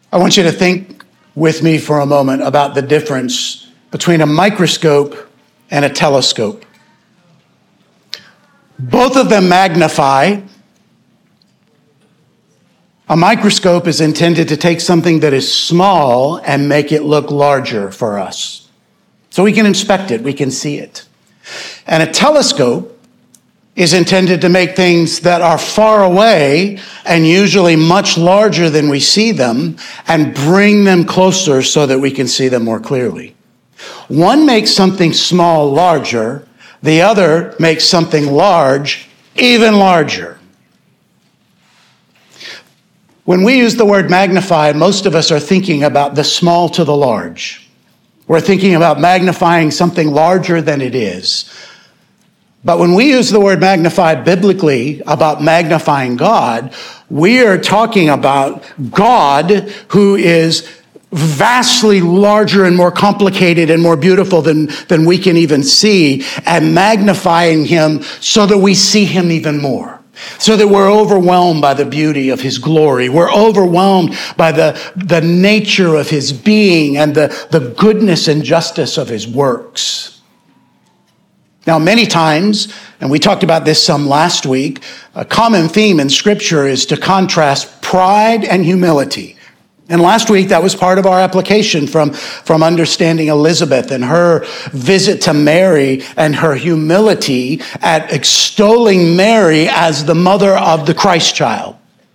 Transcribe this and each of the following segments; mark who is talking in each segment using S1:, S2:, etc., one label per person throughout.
S1: I want you to think with me for a moment about the difference between a microscope and a telescope. Both of them magnify. A microscope is intended to take something that is small and make it look larger for us. So we can inspect it, we can see it. And a telescope is intended to make things that are far away and usually much larger than we see them and bring them closer so that we can see them more clearly. One makes something small larger, the other makes something large even larger. When we use the word magnify, most of us are thinking about the small to the large. We're thinking about magnifying something larger than it is. But when we use the word magnify biblically about magnifying God, we are talking about God who is vastly larger and more complicated and more beautiful than we can even see, and magnifying him so that we see him even more. So that we're overwhelmed by the beauty of his glory. We're overwhelmed by the nature of his being and the goodness and justice of his works. Now, many times, and we talked about this some last week, a common theme in Scripture is to contrast pride and humility. And last week, that was part of our application from understanding Elizabeth and her visit to Mary and her humility at extolling Mary as the mother of the Christ child.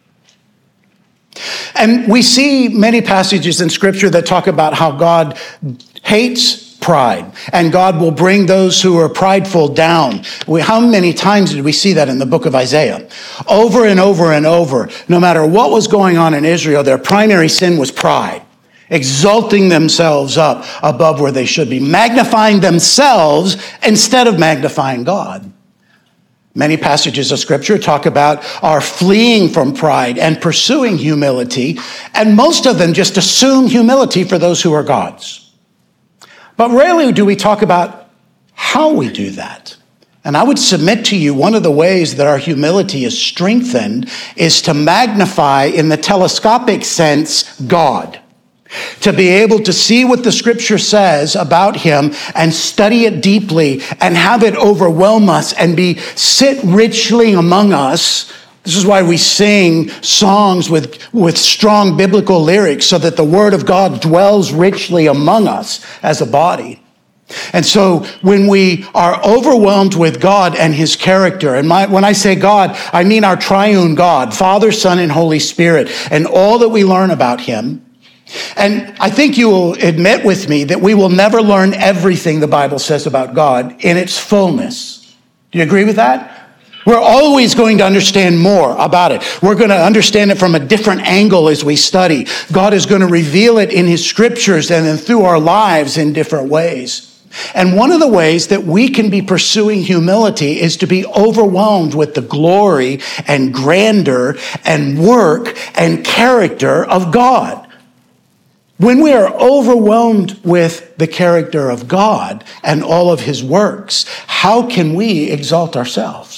S1: And we see many passages in Scripture that talk about how God hates pride, and God will bring those who are prideful down. How many times did we see that in the book of Isaiah? Over and over and over, no matter what was going on in Israel, their primary sin was pride, exalting themselves up above where they should be, magnifying themselves instead of magnifying God. Many passages of Scripture talk about our fleeing from pride and pursuing humility, and most of them just assume humility for those who are God's. But rarely do we talk about how we do that. And I would submit to you, one of the ways that our humility is strengthened is to magnify, in the telescopic sense, God. To be able to see what the Scripture says about him and study it deeply and have it overwhelm us and sit richly among us. This is why we sing songs with strong biblical lyrics, so that the Word of God dwells richly among us as a body. And so when we are overwhelmed with God and his character, and when I say God, I mean our triune God, Father, Son, and Holy Spirit, and all that we learn about him. And I think you will admit with me that we will never learn everything the Bible says about God in its fullness. Do you agree with that? We're always going to understand more about it. We're going to understand it from a different angle as we study. God is going to reveal it in his scriptures and then through our lives in different ways. And one of the ways that we can be pursuing humility is to be overwhelmed with the glory and grandeur and work and character of God. When we are overwhelmed with the character of God and all of his works, how can we exalt ourselves?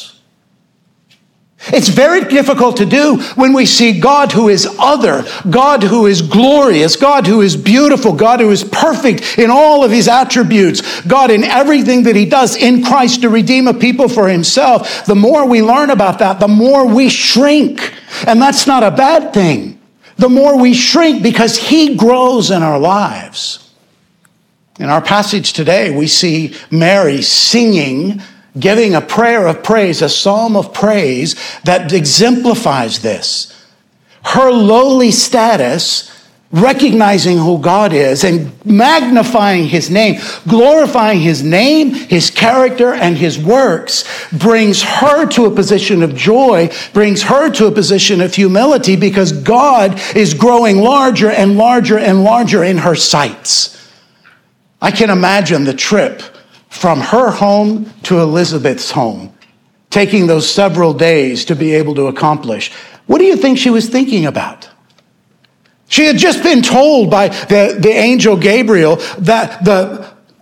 S1: It's very difficult to do when we see God who is other, God who is glorious, God who is beautiful, God who is perfect in all of his attributes, God in everything that he does in Christ to redeem a people for himself. The more we learn about that, the more we shrink. And that's not a bad thing. The more we shrink because he grows in our lives. In our passage today, we see Mary singing, giving a prayer of praise, a psalm of praise that exemplifies this. Her lowly status, recognizing who God is and magnifying his name, glorifying his name, his character, and his works, brings her to a position of joy, brings her to a position of humility, because God is growing larger and larger and larger in her sights. I can imagine the trip from her home to Elizabeth's home, taking those several days to be able to accomplish. What do you think she was thinking about? She had just been told by the angel Gabriel that the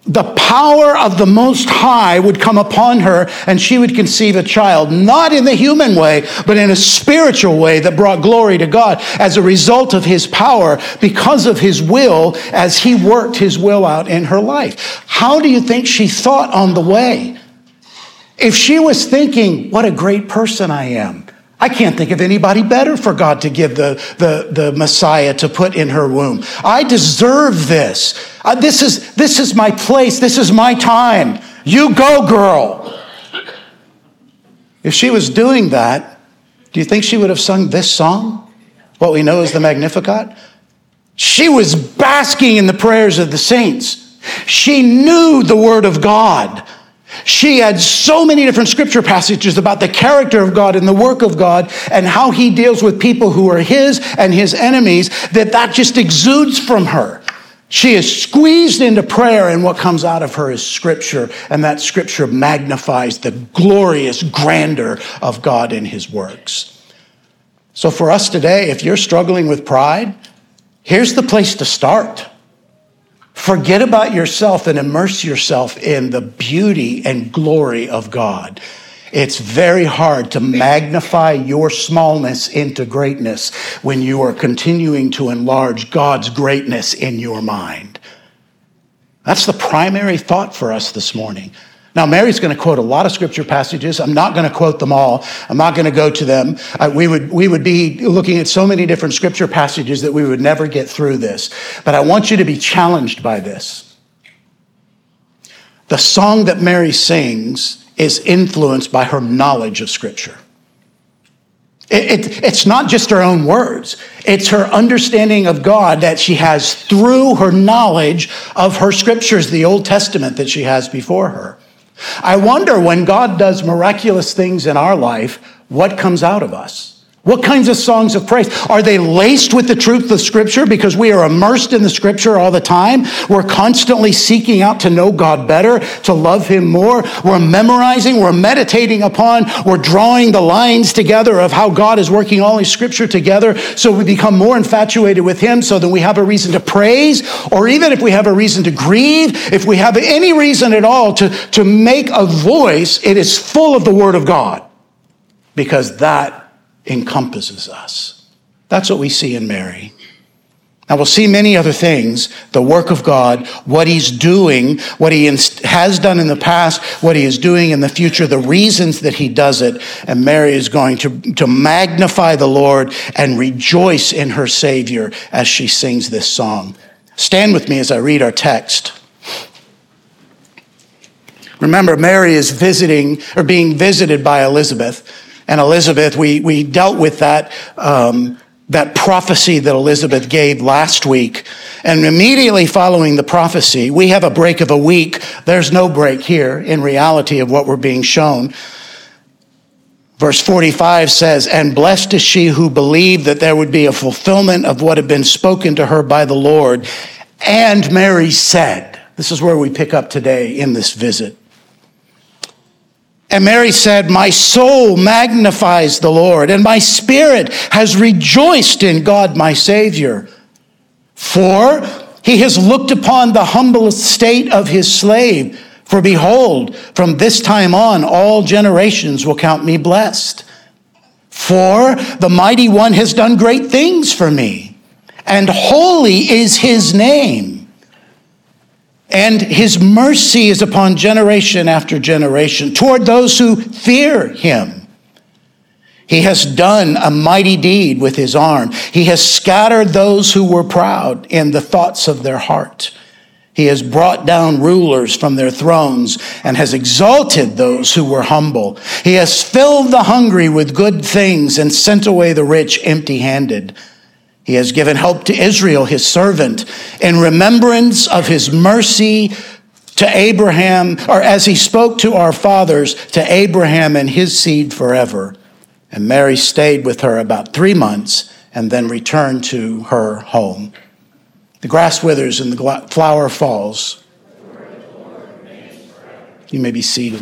S1: the power of the Most High would come upon her and she would conceive a child, not in the human way, but in a spiritual way that brought glory to God as a result of his power, because of his will, as he worked his will out in her life. How do you think she thought on the way? If she was thinking, what a great person I am, I can't think of anybody better for God to give the Messiah to put in her womb. I deserve this. This is my place. This is my time. You go, girl. If she was doing that, do you think she would have sung this song? What we know as the Magnificat? She was basking in the prayers of the saints. She knew the word of God. She had so many different scripture passages about the character of God and the work of God and how he deals with people who are his and his enemies, that just exudes from her. She is squeezed into prayer, and what comes out of her is scripture, and that scripture magnifies the glorious grandeur of God and his works. So for us today, if you're struggling with pride, here's the place to start. Forget about yourself and immerse yourself in the beauty and glory of God. It's very hard to magnify your smallness into greatness when you are continuing to enlarge God's greatness in your mind. That's the primary thought for us this morning. Now, Mary's going to quote a lot of scripture passages. I'm not going to quote them all. I'm not going to go to them. We would be looking at so many different scripture passages that we would never get through this. But I want you to be challenged by this. The song that Mary sings is influenced by her knowledge of scripture. It's not just her own words. It's her understanding of God that she has through her knowledge of her scriptures, the Old Testament that she has before her. I wonder, when God does miraculous things in our life, what comes out of us? What kinds of songs of praise? Are they laced with the truth of Scripture because we are immersed in the Scripture all the time? We're constantly seeking out to know God better, to love him more. We're memorizing, we're meditating upon, we're drawing the lines together of how God is working all his Scripture together, so we become more infatuated with him, so that we have a reason to praise, or even if we have a reason to grieve, if we have any reason at all to make a voice, it is full of the Word of God, because that encompasses us. That's what we see in Mary. Now, we'll see many other things: the work of God, what he's doing, what he has done in the past, what he is doing in the future, the reasons that he does it. And Mary is going to magnify the Lord and rejoice in her Savior as she sings this song. Stand with me as I read our text. Remember, Mary is being visited by Elizabeth. And Elizabeth, we dealt with that prophecy that Elizabeth gave last week. And immediately following the prophecy, we have a break of a week. There's no break here in reality of what we're being shown. Verse 45 says, "And blessed is she who believed that there would be a fulfillment of what had been spoken to her by the Lord. And Mary said," this is where we pick up today in this visit. "And Mary said, my soul magnifies the Lord, and my spirit has rejoiced in God my Savior. For he has looked upon the humble estate of his slave. For behold, from this time on, all generations will count me blessed. For the Mighty One has done great things for me, and holy is his name. And his mercy is upon generation after generation toward those who fear him. He has done a mighty deed with his arm. He has scattered those who were proud in the thoughts of their heart. He has brought down rulers from their thrones and has exalted those who were humble. He has filled the hungry with good things and sent away the rich empty-handed. He has given help to Israel, his servant, in remembrance of his mercy to Abraham, or as he spoke to our fathers, to Abraham and his seed forever." And Mary stayed with her about 3 months and then returned to her home. The grass withers and the flower falls. You may be seated.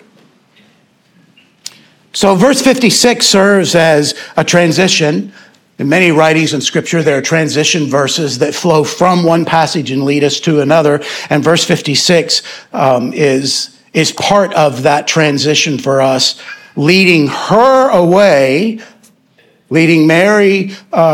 S1: So verse 56 serves as a transition. In many writings in Scripture, there are transition verses that flow from one passage and lead us to another. And verse 56 is part of that transition for us, leading her away, leading Mary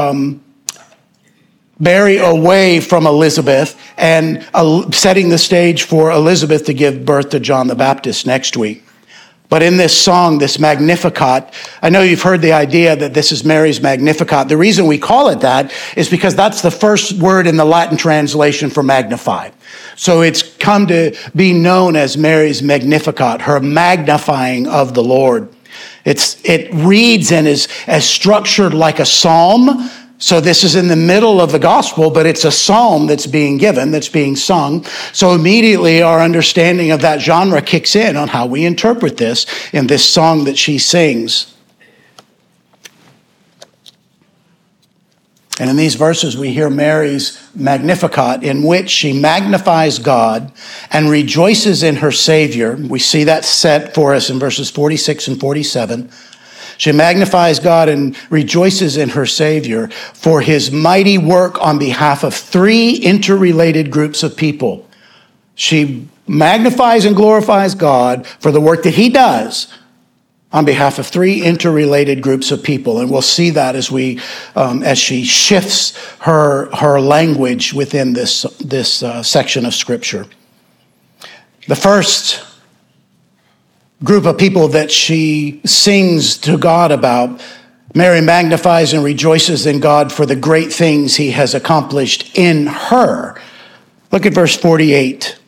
S1: away from Elizabeth and setting the stage for Elizabeth to give birth to John the Baptist next week. But in this song, this Magnificat, I know you've heard the idea that this is Mary's Magnificat. The reason we call it that is because that's the first word in the Latin translation for magnify. So it's come to be known as Mary's Magnificat, her magnifying of the Lord. It reads and is as structured like a psalm. So this is in the middle of the gospel, but it's a psalm that's being given, that's being sung. So immediately our understanding of that genre kicks in on how we interpret this in this song that she sings. And in these verses, we hear Mary's Magnificat, in which she magnifies God and rejoices in her Savior. We see that set for us in verses 46 and 47. She magnifies God and rejoices in her Savior for his mighty work on behalf of three interrelated groups of people. She magnifies and glorifies God for the work that he does on behalf of three interrelated groups of people. And we'll see that as she shifts her language within this section of Scripture. The first group of people that she sings to God about, Mary magnifies and rejoices in God for the great things he has accomplished in her. Look at verse 48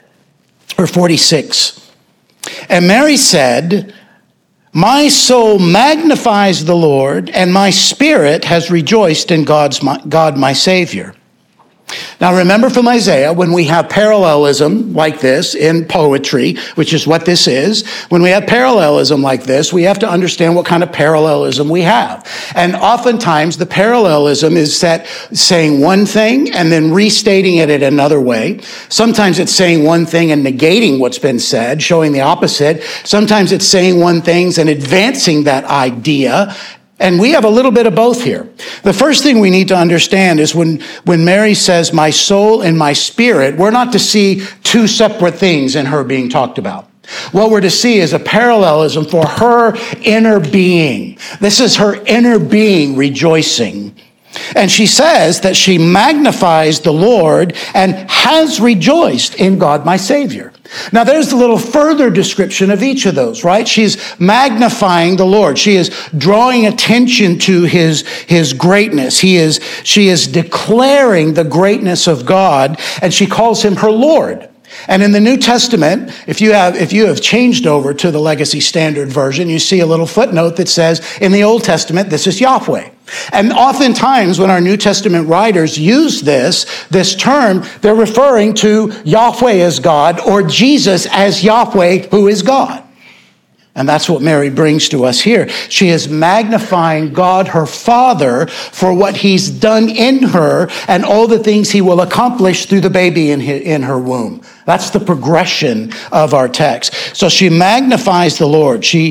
S1: or 46. And Mary said, "My soul magnifies the Lord, and my spirit has rejoiced in God my Savior." Now remember from Isaiah, when we have parallelism like this in poetry, which is what this is, when we have parallelism like this, we have to understand what kind of parallelism we have. And oftentimes the parallelism is saying one thing and then restating it in another way. Sometimes it's saying one thing and negating what's been said, showing the opposite. Sometimes it's saying one thing and advancing that idea. And we have a little bit of both here. The first thing we need to understand is when Mary says, "my soul and my spirit," we're not to see two separate things in her being talked about. What we're to see is a parallelism for her inner being. This is her inner being rejoicing. And she says that she magnifies the Lord and has rejoiced in God my Savior. Now there's a little further description of each of those, right? She's magnifying the Lord. She is drawing attention to his greatness. She is declaring the greatness of God, and she calls him her Lord. And in the New Testament, if you have changed over to the Legacy Standard Version, you see a little footnote that says, in the Old Testament, this is Yahweh. And oftentimes when our New Testament writers use this term, they're referring to Yahweh as God or Jesus as Yahweh, who is God. And that's what Mary brings to us here. She is magnifying God, her Father, for what he's done in her and all the things he will accomplish through the baby in her womb. That's the progression of our text. So she magnifies the Lord. She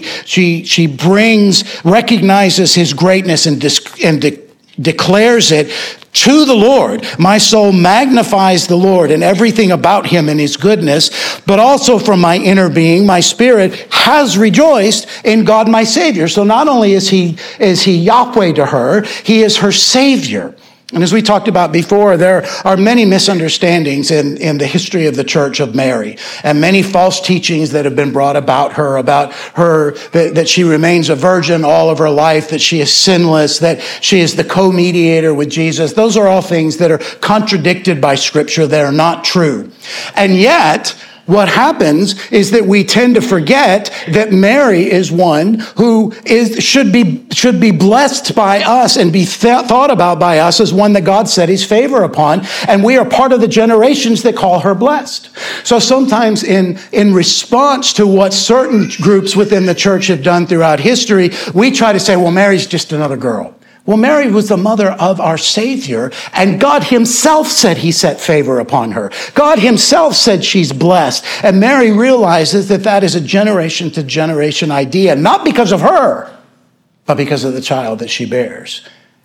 S1: recognizes his greatness and declares it to the Lord. My soul magnifies the Lord and everything about him and his goodness, but also from my inner being, my spirit has rejoiced in God my Savior. So not only is he Yahweh to her, he is her Savior. And as we talked about before, there are many misunderstandings in the history of the Church of Mary, and many false teachings that have been brought about her, that she remains a virgin all of her life, that she is sinless, that she is the co-mediator with Jesus. Those are all things that are contradicted by Scripture, that are not true. And yet, what happens is that we tend to forget that Mary is one who should be blessed by us and be thought about by us as one that God set his favor upon, and we are part of the generations that call her blessed. So sometimes in response to what certain groups within the church have done throughout history, we try to say, well, Mary's just another girl. Well, Mary was the mother of our Savior, and God himself said he set favor upon her. God himself said she's blessed, and Mary realizes that is a generation to generation idea, not because of her, but because of the child that she bears.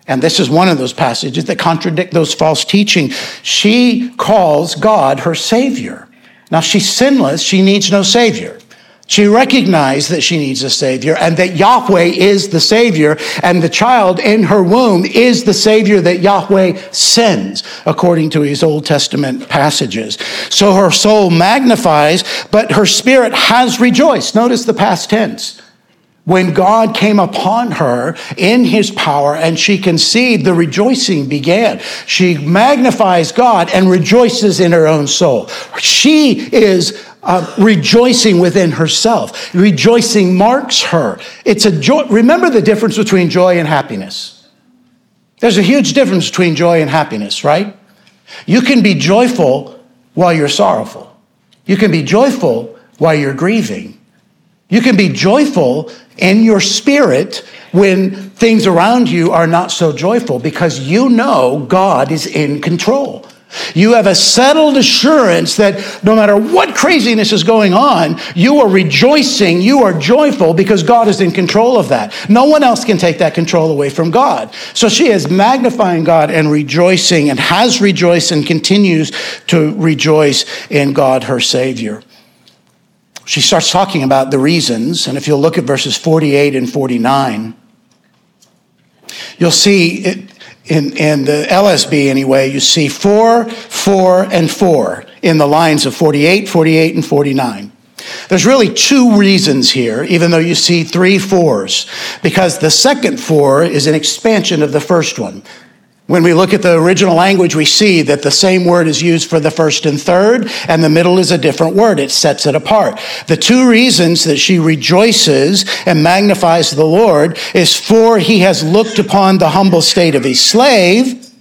S1: and this is one of those passages that contradict those false teaching, she calls God her Savior. Now, she's sinless. She needs no Savior. She recognized that she needs a Savior and that Yahweh is the Savior, and the child in her womb is the Savior that Yahweh sends, according to his Old Testament passages. So her soul magnifies, but her spirit has rejoiced. Notice the past tense. When God came upon her in his power and she conceived, the rejoicing began. She magnifies God and rejoices in her own soul. She is rejoicing within herself. Rejoicing marks her. It's a joy. Remember the difference between joy and happiness. There's a huge difference between joy and happiness, right? You can be joyful while you're sorrowful. You can be joyful while you're grieving. You can be joyful in your spirit when things around you are not so joyful, because you know God is in control. You have a settled assurance that no matter what craziness is going on, you are rejoicing, you are joyful because God is in control of that. No one else can take that control away from God. So she is magnifying God and rejoicing, and has rejoiced and continues to rejoice in God, her Savior. She starts talking about the reasons, and if you'll look at verses 48 and 49, you'll see it, in the LSB anyway, you see 4, 4, and 4 in the lines of 48, 48, and 49. There's really 2 reasons here, even though you see 3 4s, because the second 4 is an expansion of the first one. When we look at the original language, we see that the same word is used for the first and third, and the middle is a different word. It sets it apart. The 2 reasons that she rejoices and magnifies the Lord is, for he has looked upon the humble state of his slave,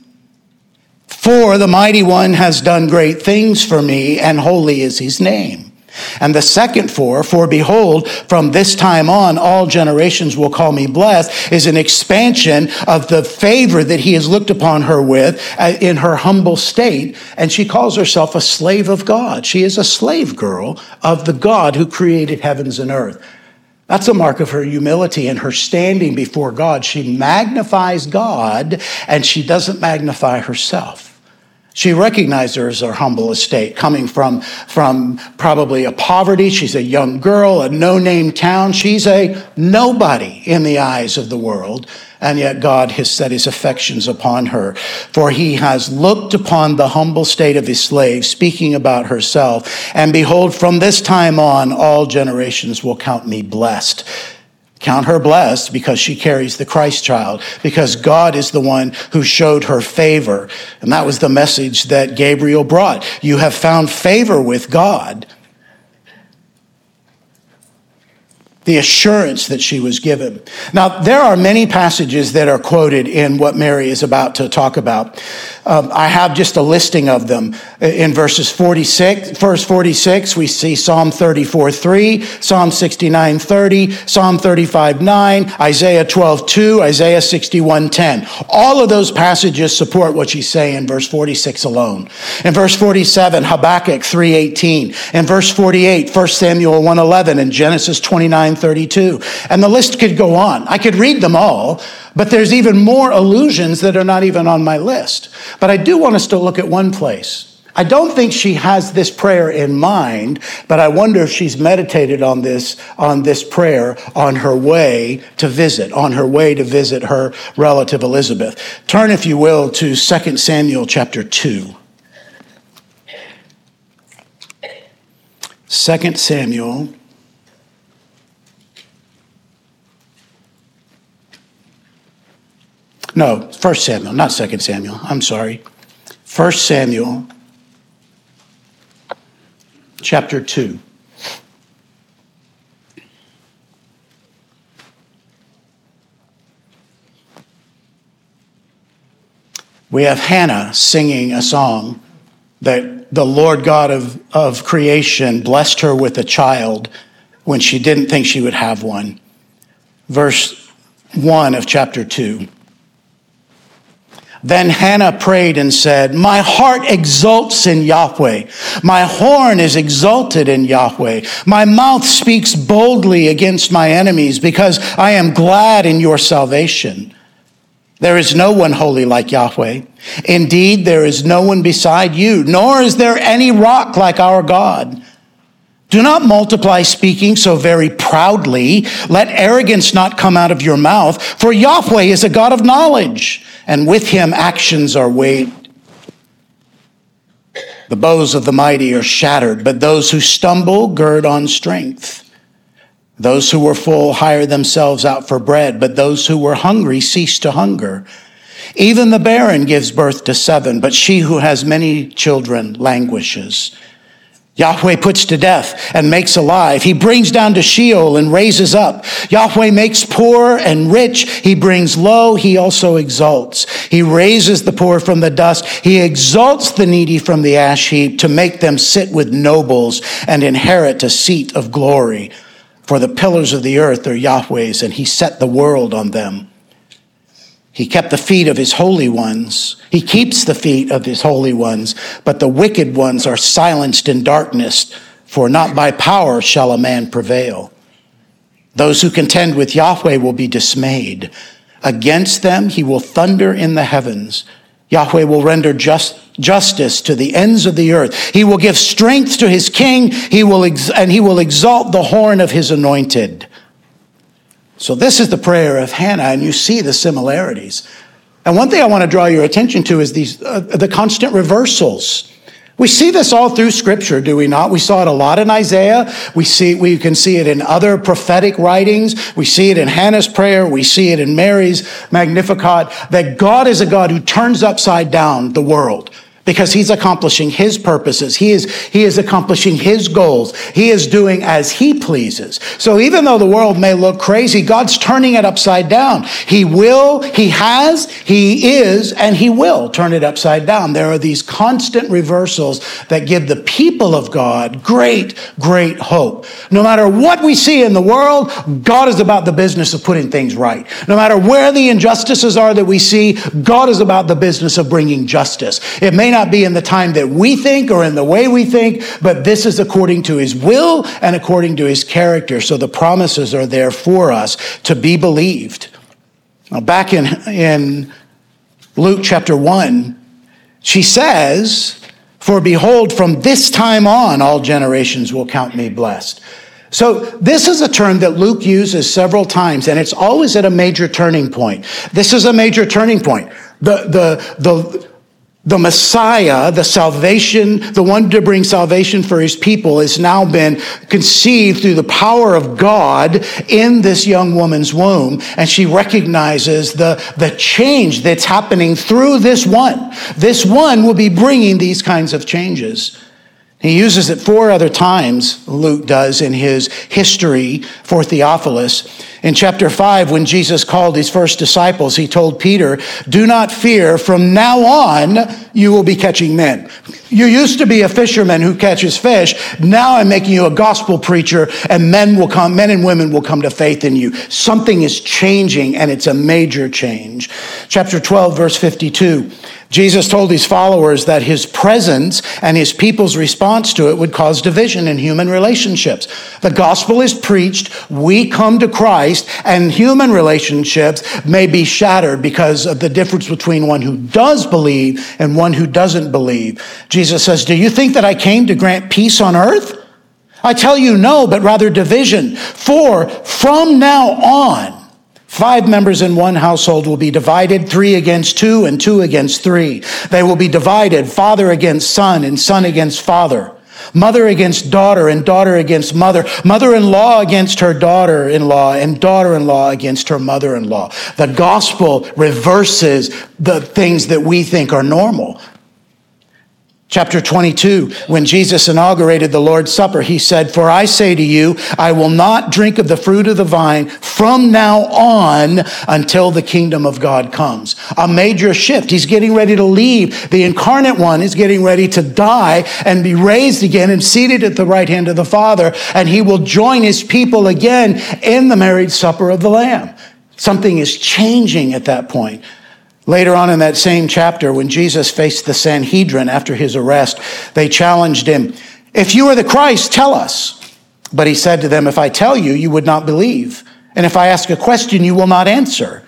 S1: for the mighty one has done great things for me, and holy is his name. And the second 4, for behold, from this time on, all generations will call me blessed, is an expansion of the favor that he has looked upon her with in her humble state. And she calls herself a slave of God. She is a slave girl of the God who created heavens and earth. That's a mark of her humility and her standing before God. She magnifies God, and she doesn't magnify herself. She recognized her as her humble estate, coming from probably a poverty. She's a young girl, a no-name town. She's a nobody in the eyes of the world. And yet God has set his affections upon her. For he has looked upon the humble state of his slave, speaking about herself. And behold, from this time on, all generations will count me blessed. Count her blessed because she carries the Christ child, because God is the one who showed her favor. And that was the message that Gabriel brought. You have found favor with God. The assurance that she was given. Now, there are many passages that are quoted in what Mary is about to talk about. I have just a listing of them. In verse 46, we see Psalm 34:3, Psalm 69:30, Psalm 35:9, Isaiah 12:2, Isaiah 61:10. All of those passages support what she's saying in verse 46 alone. In verse 47, Habakkuk 3:18. In verse 48, 1 Samuel 1:11, and Genesis 29:32. And the list could go on. I could read them all, but there's even more allusions that are not even on my list. But I do want us to look at one place. I don't think she has this prayer in mind, but I wonder if she's meditated on this prayer on her way to visit her relative Elizabeth. Turn, if you will, to 2 Samuel chapter 2. 2 Samuel. No, 1 Samuel, not 2 Samuel. I'm sorry. 1 Samuel chapter 2. We have Hannah singing a song that the Lord God of creation blessed her with a child when she didn't think she would have one. Verse 1 of chapter 2. Then Hannah prayed and said, my heart exults in Yahweh. My horn is exalted in Yahweh. My mouth speaks boldly against my enemies because I am glad in your salvation. There is no one holy like Yahweh. Indeed, there is no one beside you, nor is there any rock like our God. Do not multiply speaking so very proudly. Let arrogance not come out of your mouth, for Yahweh is a God of knowledge, and with him actions are weighed. The bows of the mighty are shattered, but those who stumble gird on strength. Those who were full hire themselves out for bread, but those who were hungry cease to hunger. Even the barren gives birth to 7, but she who has many children languishes. Yahweh puts to death and makes alive. He brings down to Sheol and raises up. Yahweh makes poor and rich. He brings low. He also exalts. He raises the poor from the dust. He exalts the needy from the ash heap to make them sit with nobles and inherit a seat of glory. For the pillars of the earth are Yahweh's, and he set the world on them. He kept the feet of his holy ones. He keeps the feet of his holy ones, but the wicked ones are silenced in darkness, for not by power shall a man prevail. Those who contend with Yahweh will be dismayed. Against them he will thunder in the heavens. Yahweh will render justice to the ends of the earth. He will give strength to his king, and he will exalt the horn of his anointed. So this is the prayer of Hannah, and you see the similarities. And one thing I want to draw your attention to is the constant reversals. We see this all through Scripture, do we not? We saw it a lot in Isaiah. We can see it in other prophetic writings. We see it in Hannah's prayer. We see it in Mary's Magnificat, that God is a God who turns upside down the world, because he's accomplishing his purposes. He is accomplishing his goals. He is doing as he pleases. So even though the world may look crazy, God's turning it upside down. He will, he has, he is, and he will turn it upside down. There are these constant reversals that give the people of God great, great hope. No matter what we see in the world, God is about the business of putting things right. No matter where the injustices are that we see, God is about the business of bringing justice. It may not be in the time that we think or in the way we think, but this is according to his will and according to his character. So the promises are there for us to be believed. Now, back in Luke chapter 1, she says, "For behold, from this time on, all generations will count me blessed." So this is a term that Luke uses several times, and it's always at a major turning point. This is a major turning point. The Messiah, the salvation, the one to bring salvation for his people, has now been conceived through the power of God in this young woman's womb. And she recognizes the change that's happening through this one. This one will be bringing these kinds of changes. He uses it 4 other times, Luke does, in his history for Theophilus. In chapter 5, when Jesus called his first disciples, he told Peter, "Do not fear, from now on you will be catching men. You used to be a fisherman who catches fish. Now I'm making you a gospel preacher, and men and women will come to faith in you." Something is changing, and it's a major change. Chapter 12, verse 52. Jesus told his followers that his presence and his people's response to it would cause division in human relationships. The gospel is preached, we come to Christ, and human relationships may be shattered because of the difference between one who does believe and one who doesn't believe. Jesus says, "Do you think that I came to grant peace on earth? I tell you no, but rather division. For from now on, 5 members in one household will be divided, 3 against 2 and 2 against 3. They will be divided, father against son and son against father, mother against daughter and daughter against mother, mother-in-law against her daughter-in-law and daughter-in-law against her mother-in-law." The gospel reverses the things that we think are normal. Chapter 22, when Jesus inaugurated the Lord's Supper, he said, "For I say to you, I will not drink of the fruit of the vine from now on until the kingdom of God comes." A major shift. He's getting ready to leave. The incarnate one is getting ready to die and be raised again and seated at the right hand of the Father, and he will join his people again in the marriage supper of the Lamb. Something is changing at that point. Later on in that same chapter, when Jesus faced the Sanhedrin after his arrest, they challenged him, "If you are the Christ, tell us." But he said to them, "If I tell you, you would not believe. And if I ask a question, you will not answer.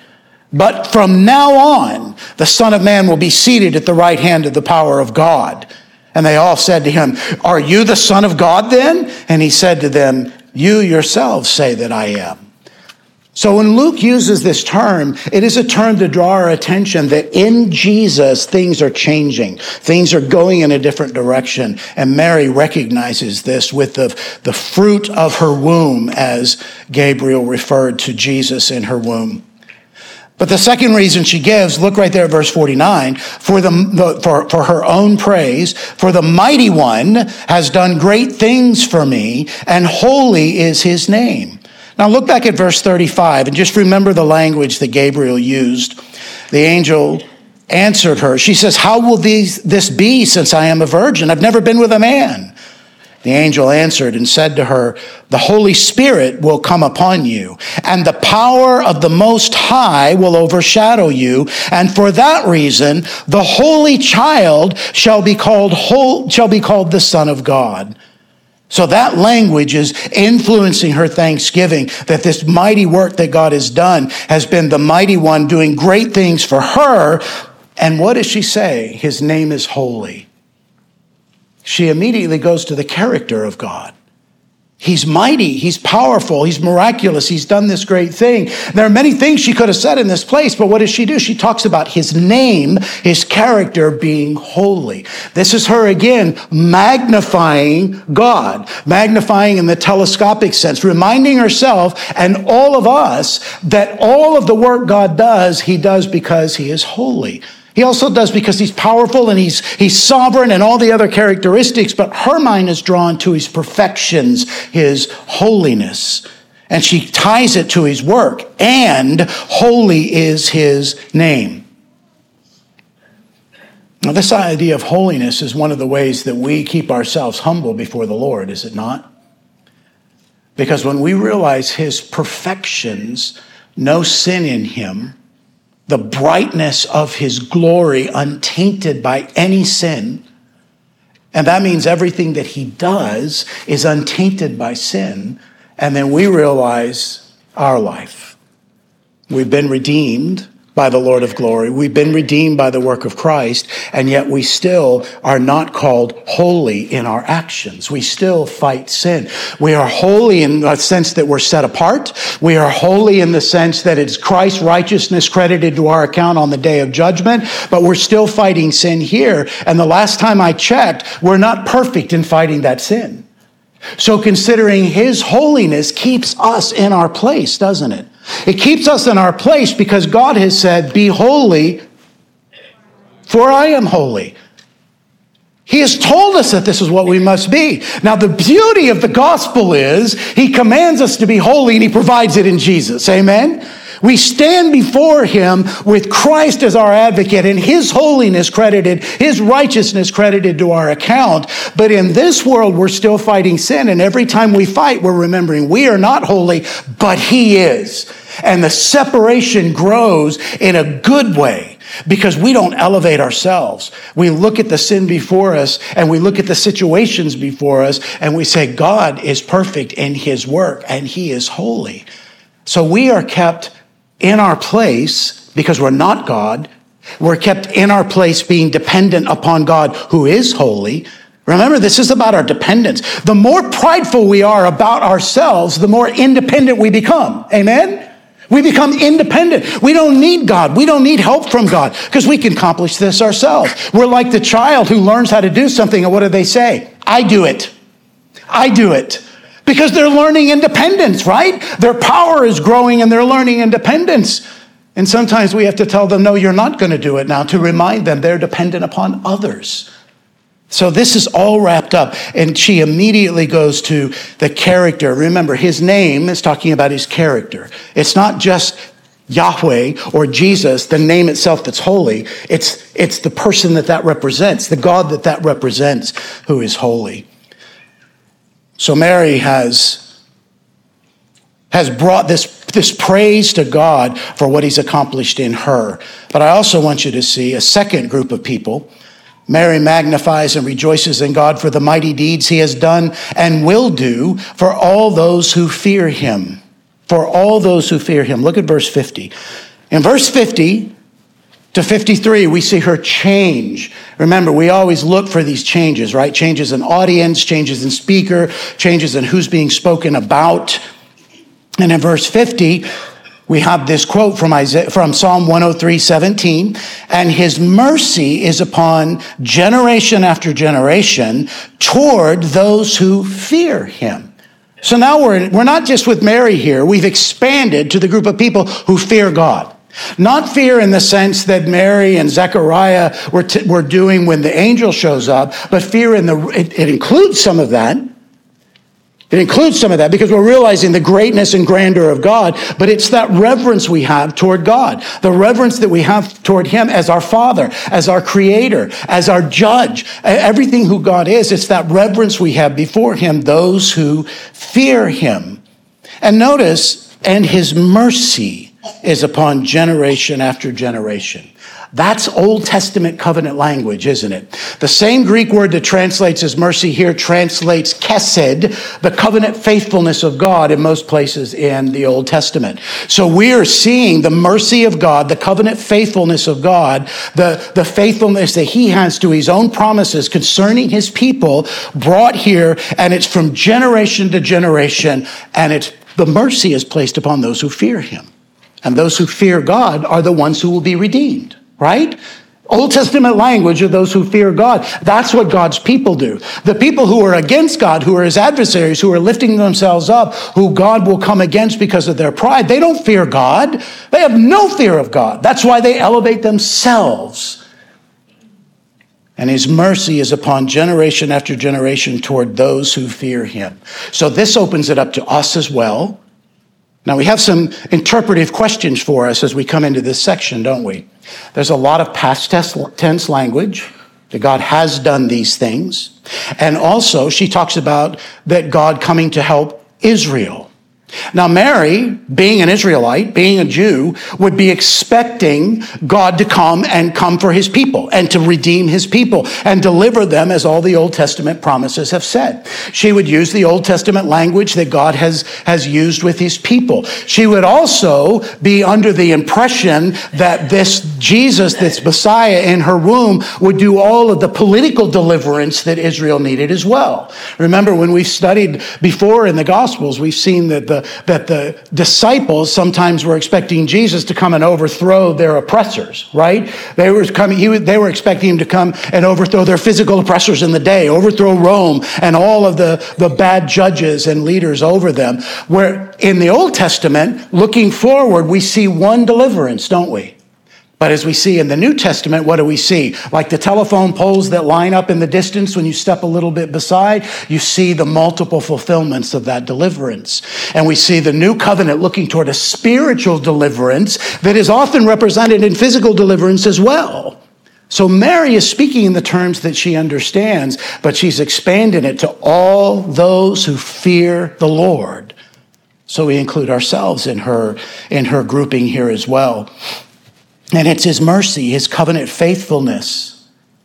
S1: But from now on, the Son of Man will be seated at the right hand of the power of God. And they all said to him, are you the Son of God then? And he said to them, you yourselves say that I am. So when Luke uses this term, it is a term to draw our attention that in Jesus, things are changing. Things are going in a different direction. And Mary recognizes this with the fruit of her womb, as Gabriel referred to Jesus in her womb. But the second reason she gives, look right there at verse 49, for her own praise, for the Mighty One has done great things for me, and holy is his name. Now look back at verse 35 and just remember the language that Gabriel used. The angel answered her. She says, how will this be since I am a virgin? I've never been with a man. The angel answered and said to her, the Holy Spirit will come upon you, and the power of the Most High will overshadow you. And for that reason, the Holy Child shall be called the Son of God. So that language is influencing her thanksgiving, that this mighty work that God has done has been the Mighty One doing great things for her. And what does she say? His name is holy. She immediately goes to the character of God. He's mighty, he's powerful, he's miraculous, he's done this great thing. There are many things she could have said in this place, but what does she do? She talks about his name, his character being holy. This is her again magnifying God, magnifying in the telescopic sense, reminding herself and all of us that all of the work God does, he does because he is holy. He also does because he's powerful and he's sovereign and all the other characteristics, but her mind is drawn to his perfections, his holiness. And she ties it to his work, and holy is his name. Now, this idea of holiness is one of the ways that we keep ourselves humble before the Lord, is it not? Because when we realize his perfections, no sin in him, the brightness of his glory untainted by any sin. And that means everything that he does is untainted by sin. And then we realize our life. We've been redeemed by the Lord of glory. We've been redeemed by the work of Christ, and yet we still are not called holy in our actions. We still fight sin. We are holy in the sense that we're set apart. We are holy in the sense that it's Christ's righteousness credited to our account on the day of judgment, but we're still fighting sin here. And the last time I checked, we're not perfect in fighting that sin. So considering his holiness keeps us in our place, doesn't it? It keeps us in our place because God has said, be holy, for I am holy. He has told us that this is what we must be. Now, the beauty of the gospel is he commands us to be holy and he provides it in Jesus. Amen? We stand before him with Christ as our advocate and his holiness credited, his righteousness credited to our account. But in this world, we're still fighting sin. And every time we fight, we're remembering we are not holy, but he is. And the separation grows in a good way because we don't elevate ourselves. We look at the sin before us and we look at the situations before us and we say, God is perfect in his work and he is holy. So we are kept in our place because we're not God. We're kept in our place being dependent upon God who is holy. Remember, this is about our dependence. The more prideful we are about ourselves, the more independent we become. Amen? We become independent. We don't need God. We don't need help from God because we can accomplish this ourselves. We're like the child who learns how to do something, and what do they say? I do it. I do it. Because they're learning independence, right? Their power is growing and they're learning independence. And sometimes we have to tell them, no, you're not going to do it now, to remind them they're dependent upon others. So this is all wrapped up. And she immediately goes to the character. Remember, his name is talking about his character. It's not just Yahweh or Jesus, the name itself that's holy. It's the person that represents, the God that represents who is holy. So Mary has brought this praise to God for what he's accomplished in her. But I also want you to see a second group of people. Mary magnifies and rejoices in God for the mighty deeds he has done and will do for all those who fear him. For all those who fear him. Look at verse 50. In verse 50 to 53, we see her change. Remember, we always look for these changes, right? Changes in audience, changes in speaker, changes in who's being spoken about. And in verse 50, we have this quote from Psalm 103:17, and his mercy is upon generation after generation toward those who fear him. So now we're not just with Mary here. We've expanded to the group of people who fear God. Not fear in the sense that Mary and Zechariah were doing when the angel shows up, but fear it includes some of that. It includes some of that because we're realizing the greatness and grandeur of God, but it's that reverence we have toward God, the reverence that we have toward him as our Father, as our Creator, as our Judge, everything who God is. It's that reverence we have before him, those who fear him. And notice, and his mercy is upon generation after generation. That's Old Testament covenant language, isn't it? The same Greek word that translates as mercy here translates chesed, the covenant faithfulness of God in most places in the Old Testament. So we are seeing the mercy of God, the covenant faithfulness of God, the faithfulness that he has to his own promises concerning his people brought here, and it's from generation to generation, and the mercy is placed upon those who fear him. And those who fear God are the ones who will be redeemed. Right? Old Testament language of those who fear God. That's what God's people do. The people who are against God, who are his adversaries, who are lifting themselves up, who God will come against because of their pride, they don't fear God. They have no fear of God. That's why they elevate themselves. And his mercy is upon generation after generation toward those who fear him. So this opens it up to us as well. Now, we have some interpretive questions for us as we come into this section, don't we? There's a lot of past tense language that God has done these things. And also, she talks about that God coming to help Israel. Now, Mary, being an Israelite, being a Jew, would be expecting God to come for his people and to redeem his people and deliver them as all the Old Testament promises have said. She would use the Old Testament language that God has used with his people. She would also be under the impression that this Jesus, this Messiah in her womb, would do all of the political deliverance that Israel needed as well. Remember, when we've studied before in the Gospels, we've seen that the disciples sometimes were expecting Jesus to come and overthrow their oppressors, right? They were expecting him to come and overthrow their physical oppressors in the day, overthrow Rome and all of the bad judges and leaders over them. Where in the Old Testament, looking forward, we see one deliverance, don't we? But as we see in the New Testament, what do we see? Like the telephone poles that line up in the distance when you step a little bit beside, you see the multiple fulfillments of that deliverance. And we see the new covenant looking toward a spiritual deliverance that is often represented in physical deliverance as well. So Mary is speaking in the terms that she understands, but she's expanding it to all those who fear the Lord. So we include ourselves in her grouping here as well. And it's his mercy, his covenant faithfulness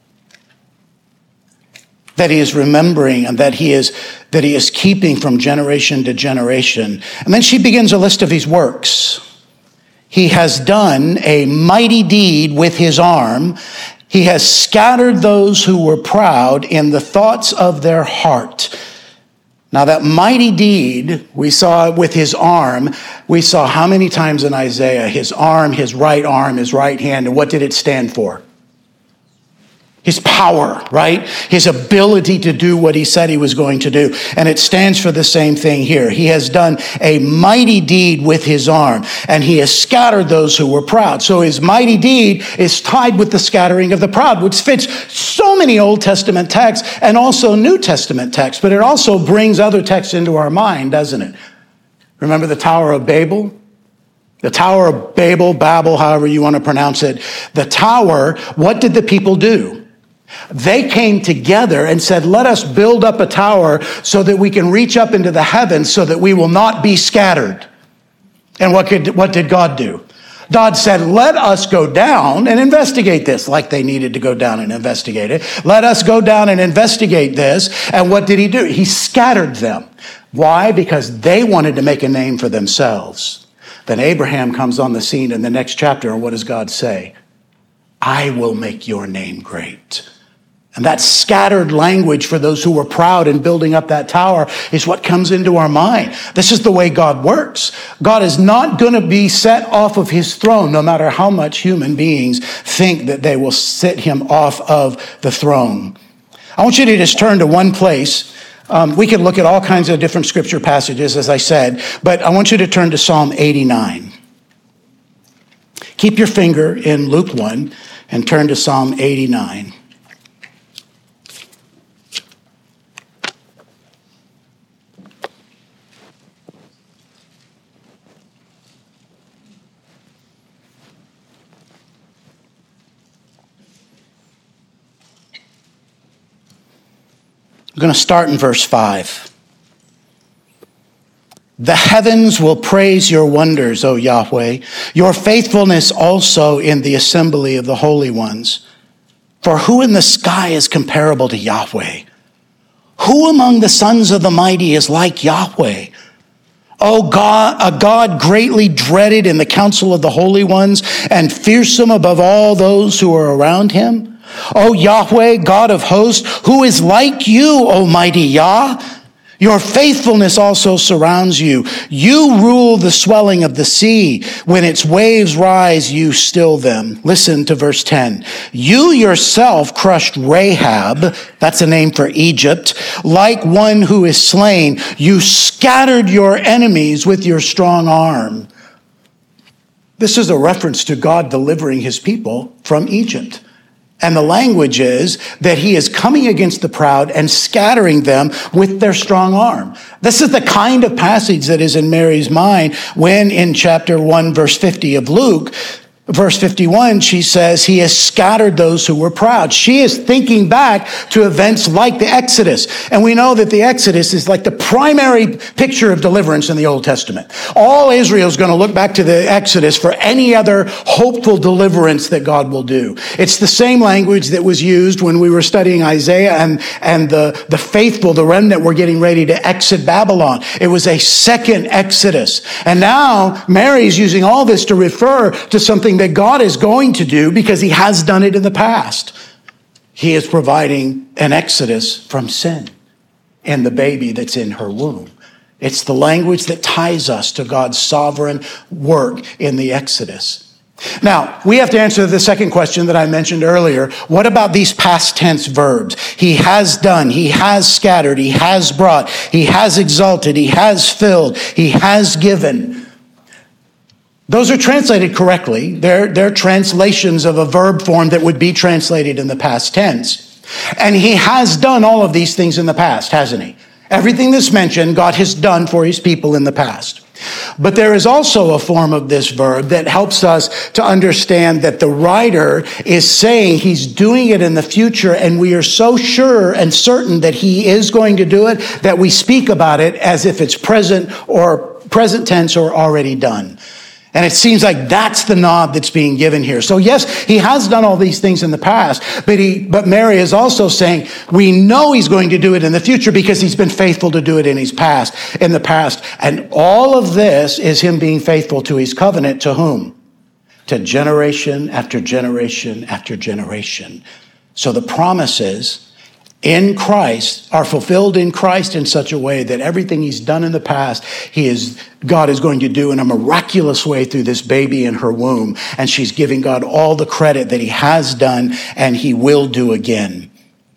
S1: that he is remembering and that he is keeping from generation to generation. And then she begins a list of his works. He has done a mighty deed with his arm. He has scattered those who were proud in the thoughts of their heart. Now that mighty deed, we saw with his arm, we saw how many times in Isaiah, his arm, his right hand, and what did it stand for? His power, right? His ability to do what he said he was going to do. And it stands for the same thing here. He has done a mighty deed with his arm, and he has scattered those who were proud. So his mighty deed is tied with the scattering of the proud, which fits so many Old Testament texts and also New Testament texts, but it also brings other texts into our mind, doesn't it? Remember the Tower of Babel? The Tower of Babel, however you want to pronounce it. The tower, what did the people do? They came together and said, let us build up a tower so that we can reach up into the heavens so that we will not be scattered. And what did God do? God said, let us go down and investigate this, like they needed to go down and investigate it. Let us go down and investigate this. And what did he do? He scattered them. Why? Because they wanted to make a name for themselves. Then Abraham comes on the scene in the next chapter, and what does God say? I will make your name great. And that scattered language for those who were proud in building up that tower is what comes into our mind. This is the way God works. God is not going to be set off of his throne, no matter how much human beings think that they will sit him off of the throne. I want you to just turn to one place. We could look at all kinds of different scripture passages, as I said, but I want you to turn to Psalm 89. Keep your finger in Luke 1 and turn to Psalm 89. I'm going to start in verse 5. The heavens will praise your wonders, O Yahweh, your faithfulness also in the assembly of the holy ones. For who in the sky is comparable to Yahweh? Who among the sons of the mighty is like Yahweh? O God, a God greatly dreaded in the council of the holy ones and fearsome above all those who are around him. O Yahweh, God of hosts, who is like you, O mighty Yah? Your faithfulness also surrounds you. You rule the swelling of the sea. When its waves rise, you still them. Listen to verse 10. You yourself crushed Rahab, that's a name for Egypt, like one who is slain. You scattered your enemies with your strong arm. This is a reference to God delivering his people from Egypt. And the language is that he is coming against the proud and scattering them with their strong arm. This is the kind of passage that is in Mary's mind when in chapter 1, verse 50 of Luke, verse 51, she says, he has scattered those who were proud. She is thinking back to events like the Exodus. And we know that the Exodus is like the primary picture of deliverance in the Old Testament. All Israel is going to look back to the Exodus for any other hopeful deliverance that God will do. It's the same language that was used when we were studying Isaiah and the faithful, the remnant, were getting ready to exit Babylon. It was a second Exodus. And now Mary's using all this to refer to something that God is going to do because he has done it in the past. He is providing an exodus from sin and the baby that's in her womb. It's the language that ties us to God's sovereign work in the Exodus. Now, we have to answer the second question that I mentioned earlier. What about these past tense verbs? He has done, he has scattered, he has brought, he has exalted, he has filled, he has given. Those are translated correctly. They're translations of a verb form that would be translated in the past tense. And he has done all of these things in the past, hasn't he? Everything that's mentioned, God has done for his people in the past. But there is also a form of this verb that helps us to understand that the writer is saying he's doing it in the future, and we are so sure and certain that he is going to do it that we speak about it as if it's present tense or already done. And it seems like that's the nod that's being given here. So yes, he has done all these things in the past, but Mary is also saying, we know he's going to do it in the future because he's been faithful to do it in the past. And all of this is him being faithful to his covenant to whom? To generation after generation after generation. So the promises in Christ are fulfilled in Christ in such a way that everything he's done in the past, God is going to do in a miraculous way through this baby in her womb. And she's giving God all the credit that he has done and he will do again.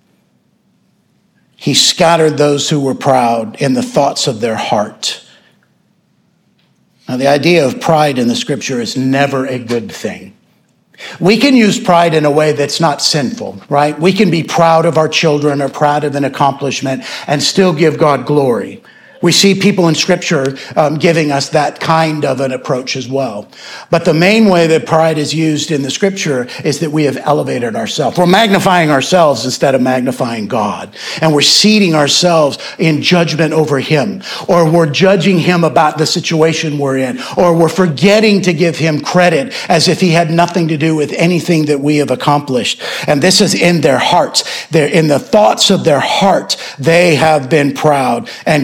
S1: He scattered those who were proud in the thoughts of their heart. Now, the idea of pride in the scripture is never a good thing. We can use pride in a way that's not sinful, right? We can be proud of our children or proud of an accomplishment and still give God glory. We see people in Scripture giving us that kind of an approach as well. But the main way that pride is used in the Scripture is that we have elevated ourselves. We're magnifying ourselves instead of magnifying God. And we're seating ourselves in judgment over him. Or we're judging him about the situation we're in. Or we're forgetting to give him credit as if he had nothing to do with anything that we have accomplished. And this is in their hearts. They're in the thoughts of their heart. They have been proud. And God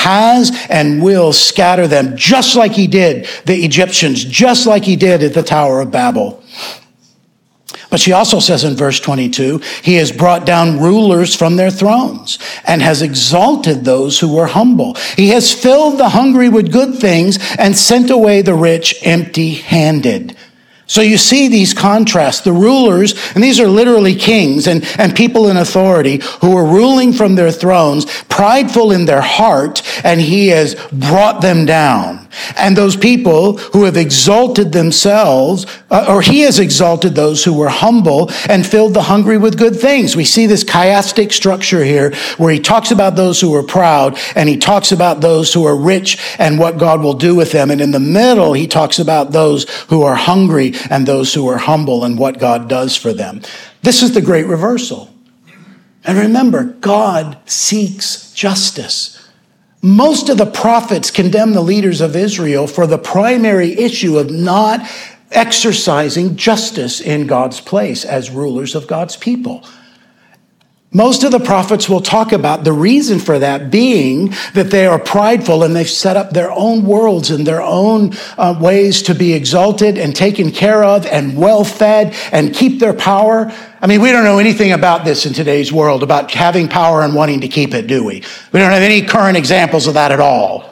S1: has and will scatter them, just like he did the Egyptians, just like he did at the Tower of Babel. But she also says in verse 22, he has brought down rulers from their thrones and has exalted those who were humble. He has filled the hungry with good things and sent away the rich empty-handed. So you see these contrasts. The rulers, and these are literally kings and people in authority who are ruling from their thrones, prideful in their heart, and he has brought them down. And those people who have exalted themselves, or he has exalted those who were humble and filled the hungry with good things. We see this chiastic structure here where he talks about those who are proud and he talks about those who are rich and what God will do with them. And in the middle, he talks about those who are hungry and those who are humble and what God does for them. This is the great reversal. And remember, God seeks justice. Most of the prophets condemn the leaders of Israel for the primary issue of not exercising justice in God's place as rulers of God's people. Most of the prophets will talk about the reason for that being that they are prideful and they've set up their own worlds and their own ways to be exalted and taken care of and well-fed and keep their power. I mean, we don't know anything about this in today's world, about having power and wanting to keep it, do we? We don't have any current examples of that at all.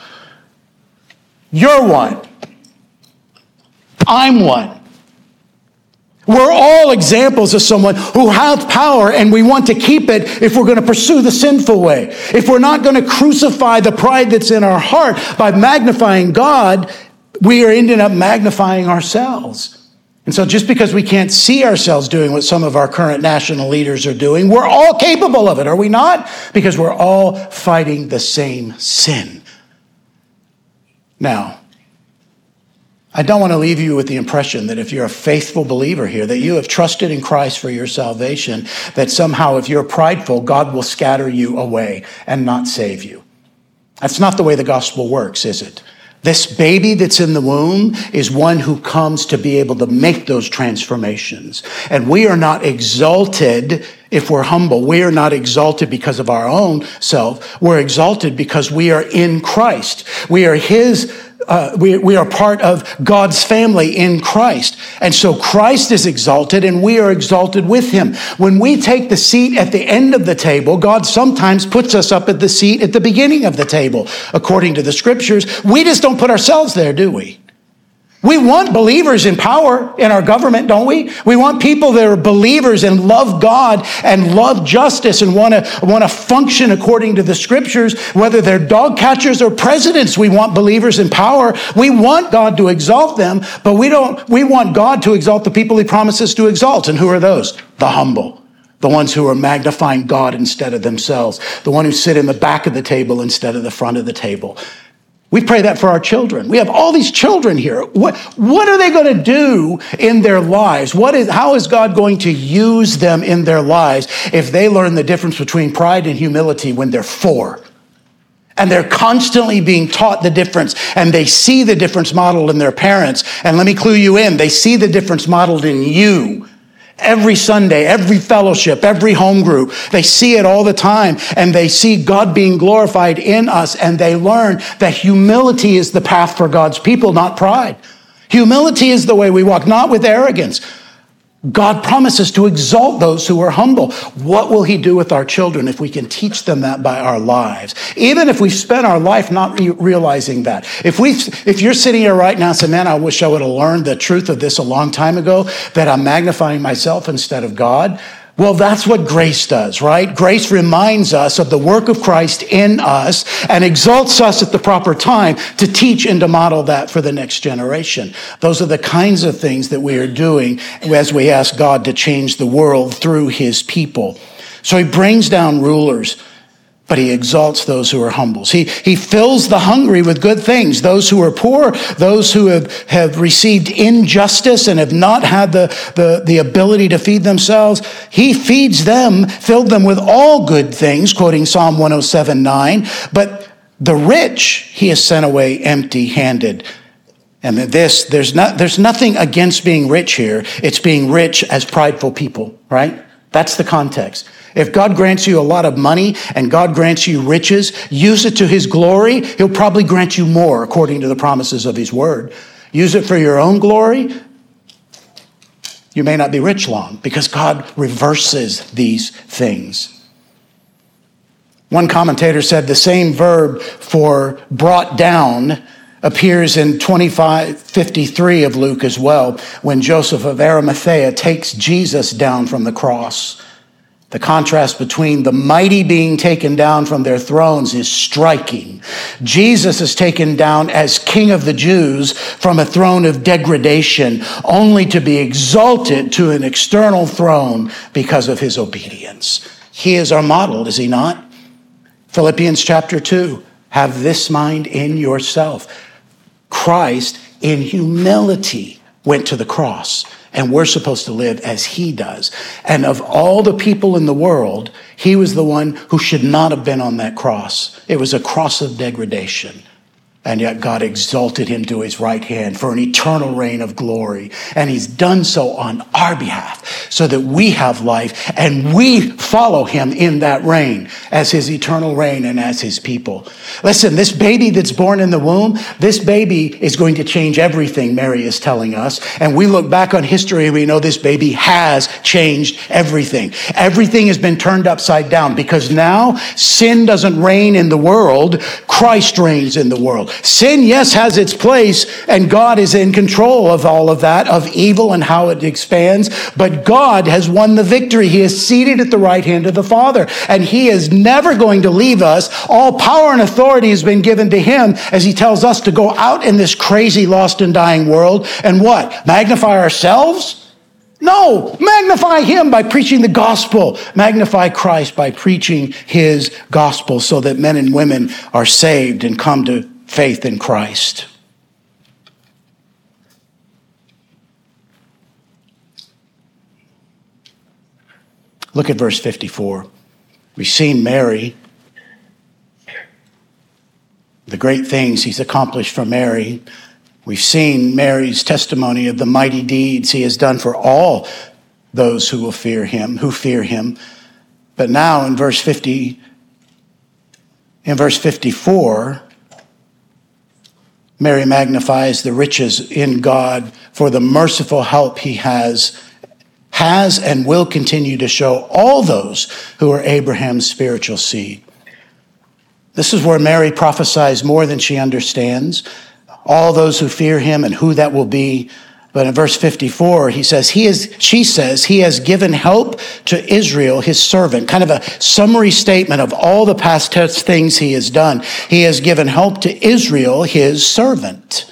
S1: You're one. I'm one. We're all examples of someone who has power and we want to keep it if we're going to pursue the sinful way. If we're not going to crucify the pride that's in our heart by magnifying God, we are ending up magnifying ourselves. And so just because we can't see ourselves doing what some of our current national leaders are doing, we're all capable of it, are we not? Because we're all fighting the same sin. Now, I don't want to leave you with the impression that if you're a faithful believer here, that you have trusted in Christ for your salvation, that somehow if you're prideful, God will scatter you away and not save you. That's not the way the gospel works, is it? This baby that's in the womb is one who comes to be able to make those transformations. And we are not exalted if we're humble. We are not exalted because of our own self. We're exalted because we are in Christ. We are his we are part of God's family in Christ. And so Christ is exalted and we are exalted with him. When we take the seat at the end of the table, God sometimes puts us up at the seat at the beginning of the table. According to the scriptures, we just don't put ourselves there, do we? We want believers in power in our government, don't we? We want people that are believers and love God and love justice and want to function according to the scriptures, whether they're dog catchers or presidents. We want believers in power. We want God to exalt them, but we want God to exalt the people he promises to exalt. And who are those? The humble. The ones who are magnifying God instead of themselves. The one who sit in the back of the table instead of the front of the table. We pray that for our children. We have all these children here. What are they going to do in their lives? How is God going to use them in their lives if they learn the difference between pride and humility when they're 4? And they're constantly being taught the difference, and they see the difference modeled in their parents. And let me clue you in, they see the difference modeled in you. Every Sunday, every fellowship, every home group, they see it all the time, and they see God being glorified in us, and they learn that humility is the path for God's people, not pride. Humility is the way we walk, not with arrogance. God promises to exalt those who are humble. What will he do with our children if we can teach them that by our lives? Even if we've spent our life not realizing that. If you're sitting here right now and say, man, I wish I would have learned the truth of this a long time ago, that I'm magnifying myself instead of God. Well, that's what grace does, right? Grace reminds us of the work of Christ in us and exalts us at the proper time to teach and to model that for the next generation. Those are the kinds of things that we are doing as we ask God to change the world through his people. So he brings down rulers, but he exalts those who are humble. He fills the hungry with good things. Those who are poor, those who have received injustice and have not had the ability to feed themselves, he feeds them, filled them with all good things, quoting Psalm 107:9. But the rich he has sent away empty-handed. And there's nothing against being rich here. It's being rich as prideful people, right? That's the context. If God grants you a lot of money and God grants you riches, use it to his glory. He'll probably grant you more according to the promises of his word. Use it for your own glory. You may not be rich long because God reverses these things. One commentator said the same verb for brought down appears in 25:53 of Luke as well, when Joseph of Arimathea takes Jesus down from the cross. The contrast between the mighty being taken down from their thrones is striking. Jesus is taken down as King of the Jews from a throne of degradation, only to be exalted to an external throne because of his obedience. He is our model, is he not? Philippians chapter 2, have this mind in yourself. Christ, in humility, went to the cross, and we're supposed to live as he does. And of all the people in the world, he was the one who should not have been on that cross. It was a cross of degradation. And yet God exalted him to his right hand for an eternal reign of glory. And he's done so on our behalf so that we have life and we follow him in that reign as his eternal reign and as his people. Listen, this baby that's born in the womb, this baby is going to change everything, Mary is telling us. And we look back on history and we know this baby has changed everything. Everything has been turned upside down because now sin doesn't reign in the world. Christ reigns in the world. Sin, yes, has its place, and God is in control of all of that, of evil and how it expands. But God has won the victory. He is seated at the right hand of the Father, and he is never going to leave us. All power and authority has been given to him as he tells us to go out in this crazy, lost and dying world and what? Magnify ourselves? No, magnify him by preaching the gospel. Magnify Christ by preaching his gospel so that men and women are saved and come to faith in Christ. Look at verse 54. We've seen Mary, the great things he's accomplished for Mary. We've seen Mary's testimony of the mighty deeds he has done for all those who will fear him, who fear him. But now in verse 54, Mary magnifies the riches in God for the merciful help he has and will continue to show all those who are Abraham's spiritual seed. This is where Mary prophesies more than she understands. All those who fear him and who that will be. But in verse 54, she says, he has given help to Israel, his servant. Kind of a summary statement of all the past things he has done. He has given help to Israel, his servant.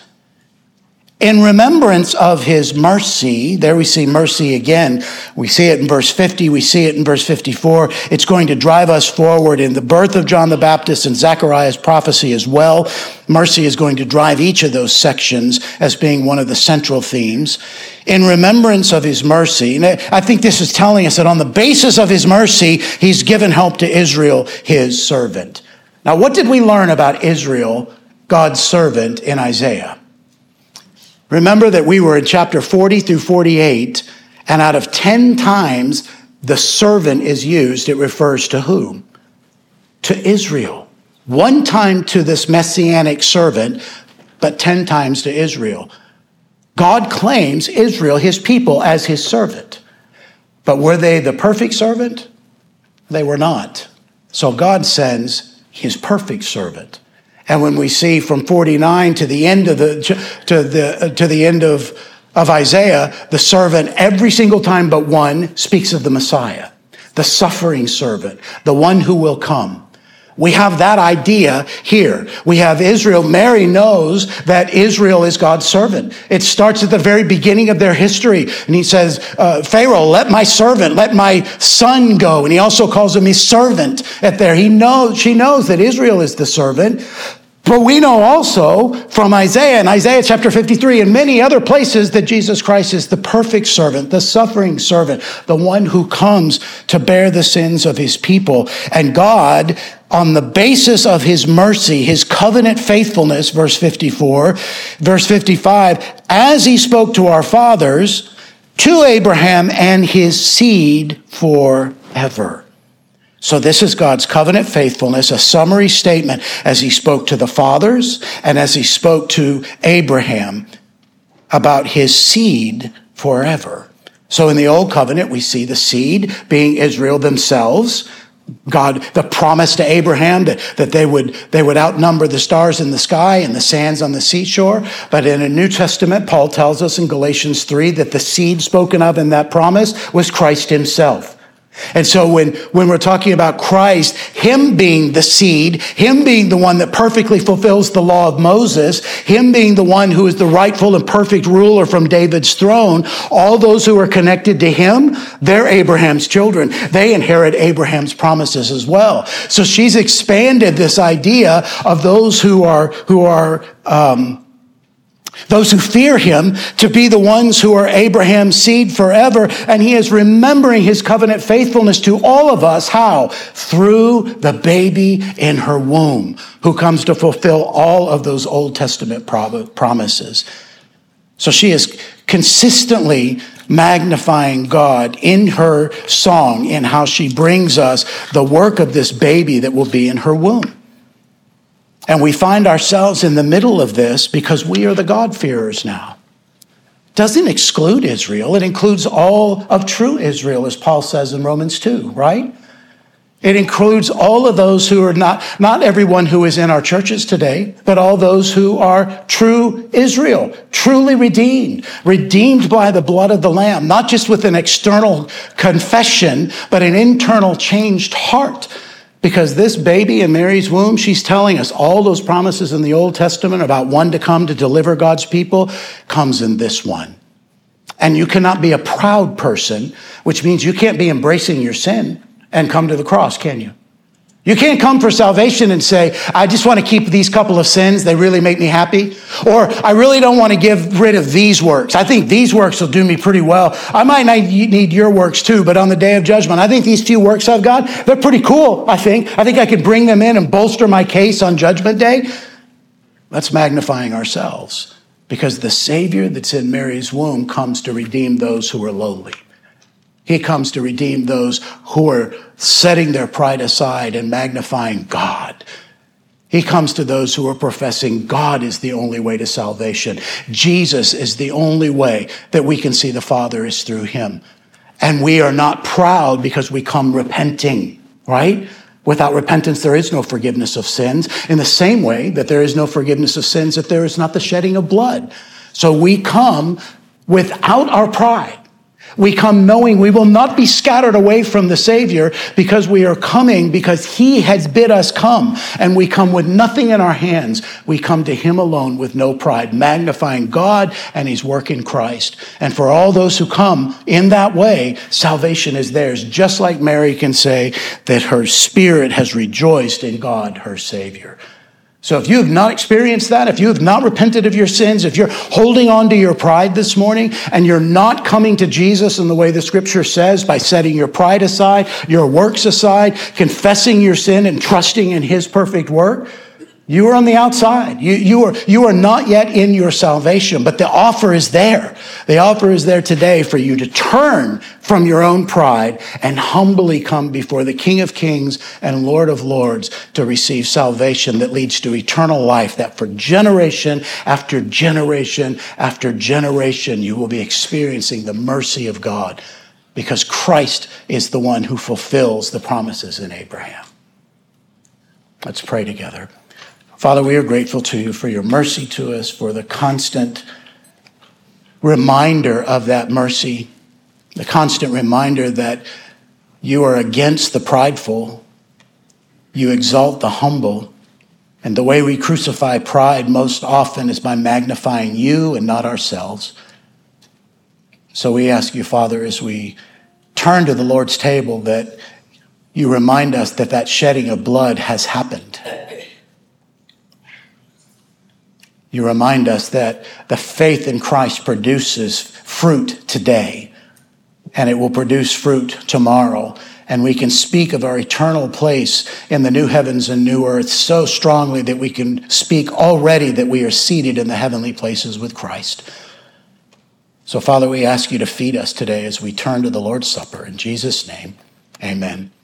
S1: In remembrance of his mercy, there we see mercy again. We see it in verse 50, we see it in verse 54. It's going to drive us forward in the birth of John the Baptist and Zechariah's prophecy as well. Mercy is going to drive each of those sections as being one of the central themes. In remembrance of his mercy, and I think this is telling us that on the basis of his mercy, he's given help to Israel, his servant. Now, what did we learn about Israel, God's servant, in Isaiah? Remember that we were in chapter 40 through 48, and out of 10 times the servant is used, it refers to whom? To Israel. One time to this messianic servant, but 10 times to Israel. God claims Israel, his people, as his servant. But were they the perfect servant? They were not. So God sends his perfect servant. And when we see from 49 to the end of the end of Isaiah, the servant every single time but one speaks of the Messiah, the suffering servant, the one who will come. We have that idea here. We have Israel. Mary knows that Israel is God's servant. It starts at the very beginning of their history. And he says, Pharaoh, let my servant, let my son go. And he also calls him his servant at there. She knows that Israel is the servant. But we know also from Isaiah and Isaiah chapter 53 and many other places that Jesus Christ is the perfect servant, the suffering servant, the one who comes to bear the sins of his people. And God, on the basis of his mercy, his covenant faithfulness, verse 54, verse 55, as he spoke to our fathers, to Abraham and his seed forever. So this is God's covenant faithfulness, a summary statement as he spoke to the fathers and as he spoke to Abraham about his seed forever. So in the old covenant, we see the seed being Israel themselves. God, the promise to Abraham that they would outnumber the stars in the sky and the sands on the seashore. But in the New Testament, Paul tells us in Galatians 3 that the seed spoken of in that promise was Christ himself. And so when we're talking about Christ, him being the seed, him being the one that perfectly fulfills the law of Moses, him being the one who is the rightful and perfect ruler from David's throne, all those who are connected to him, they're Abraham's children. They inherit Abraham's promises as well. So she's expanded this idea of those who fear him to be the ones who are Abraham's seed forever. And he is remembering his covenant faithfulness to all of us. How? Through the baby in her womb, who comes to fulfill all of those Old Testament promises. So she is consistently magnifying God in her song, in how she brings us the work of this baby that will be in her womb. And we find ourselves in the middle of this because we are the God-fearers now. Doesn't exclude Israel. It includes all of true Israel, as Paul says in Romans 2, right? It includes all of those who are not everyone who is in our churches today, but all those who are true Israel, truly redeemed by the blood of the Lamb, not just with an external confession, but an internal changed heart. Because this baby in Mary's womb, she's telling us all those promises in the Old Testament about one to come to deliver God's people comes in this one. And you cannot be a proud person, which means you can't be embracing your sin and come to the cross, can you? You can't come for salvation and say, I just want to keep these couple of sins. They really make me happy. Or I really don't want to get rid of these works. I think these works will do me pretty well. I might not need your works too, but on the day of judgment, I think these few works I've got, they're pretty cool, I think. I think I could bring them in and bolster my case on judgment day. That's magnifying ourselves, because the Savior that's in Mary's womb comes to redeem those who are lowly. He comes to redeem those who are setting their pride aside and magnifying God. He comes to those who are professing God is the only way to salvation. Jesus is the only way that we can see the Father is through him. And we are not proud because we come repenting, right? Without repentance, there is no forgiveness of sins. In the same way that there is no forgiveness of sins if there is not the shedding of blood. So we come without our pride. We come knowing we will not be scattered away from the Savior, because we are coming because he has bid us come. And we come with nothing in our hands. We come to him alone with no pride, magnifying God and his work in Christ. And for all those who come in that way, salvation is theirs. Just like Mary can say that her spirit has rejoiced in God, her Savior. So if you have not experienced that, if you have not repented of your sins, if you're holding on to your pride this morning and you're not coming to Jesus in the way the scripture says, by setting your pride aside, your works aside, confessing your sin and trusting in his perfect work, you are on the outside. You are not yet in your salvation, but the offer is there. The offer is there today for you to turn from your own pride and humbly come before the King of Kings and Lord of Lords to receive salvation that leads to eternal life, that for generation after generation after generation, you will be experiencing the mercy of God, because Christ is the one who fulfills the promises in Abraham. Let's pray together. Father, we are grateful to you for your mercy to us, for the constant reminder of that mercy, the constant reminder that you are against the prideful, you exalt the humble, and the way we crucify pride most often is by magnifying you and not ourselves. So we ask you, Father, as we turn to the Lord's table, that you remind us that that shedding of blood has happened. You remind us that the faith in Christ produces fruit today, and it will produce fruit tomorrow. And we can speak of our eternal place in the new heavens and new earth so strongly that we can speak already that we are seated in the heavenly places with Christ. So, Father, we ask you to feed us today as we turn to the Lord's Supper. In Jesus' name, amen.